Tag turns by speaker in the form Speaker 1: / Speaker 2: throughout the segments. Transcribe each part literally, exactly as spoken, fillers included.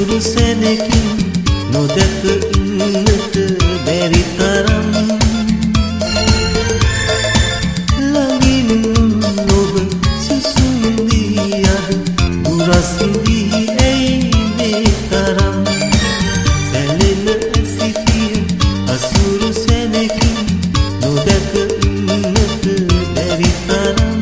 Speaker 1: අසුරු සැනකින් නොදැක ඉන්නට බැරි තරම් ළඟින් ඔබ සුසුම් දී අද උරස් දී ඇයි මේ තරම් සැලෙන ඇසිතිය අසුරු සැනකින් නොදැක ඉන්නට බැරි තරම්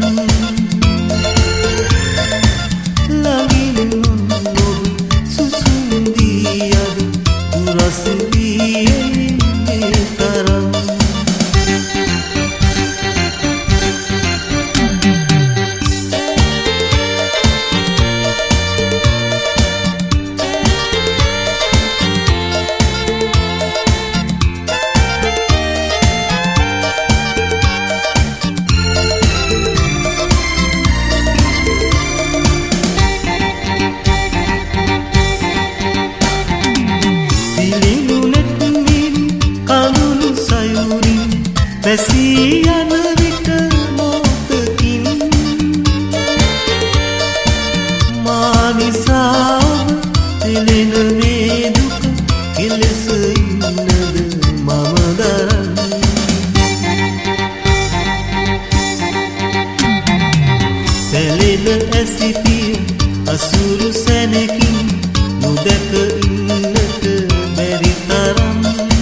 Speaker 1: වැසී යන විට මොහොතකින් මා නිසා තෙලෙන මේ දුක කෙලෙස ඉන්නද මම දරන්නේ සැලෙන ඇසිතිය අසුරු සැනකින් නොදැක ඉන්නට බැරි තරම්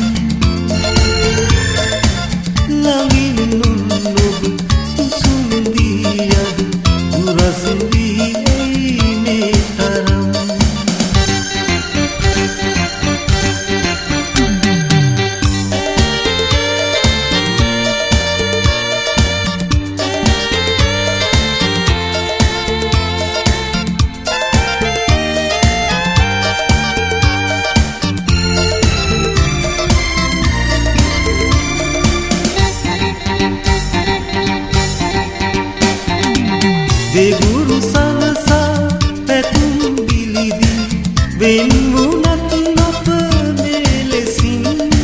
Speaker 1: දෙගුරු සලසා පැතුම් බිලිදී වෙන් වුණත් අප මෙලෙසින්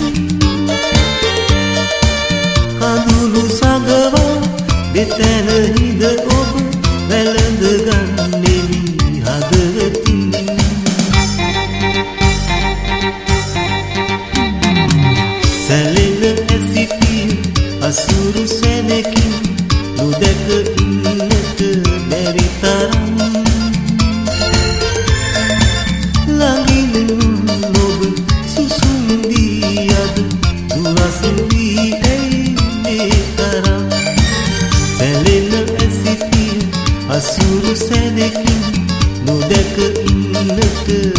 Speaker 1: කඳුළු සඟවා දෙතැන හිඳ ඔබ වැළඳ ගන්නෙමි හදවතින් සැලෙන ඇසිතිය අසුරු සැනකින් නොදැක ඉන්නට බැරි තරම් ළඟින් ඔබ සුසුම් දී අද දුරස් දී ඇයි මේ තරම් සැලෙන ඇසිතිය අසුරු සැනකින් නොදැක ඉන්නට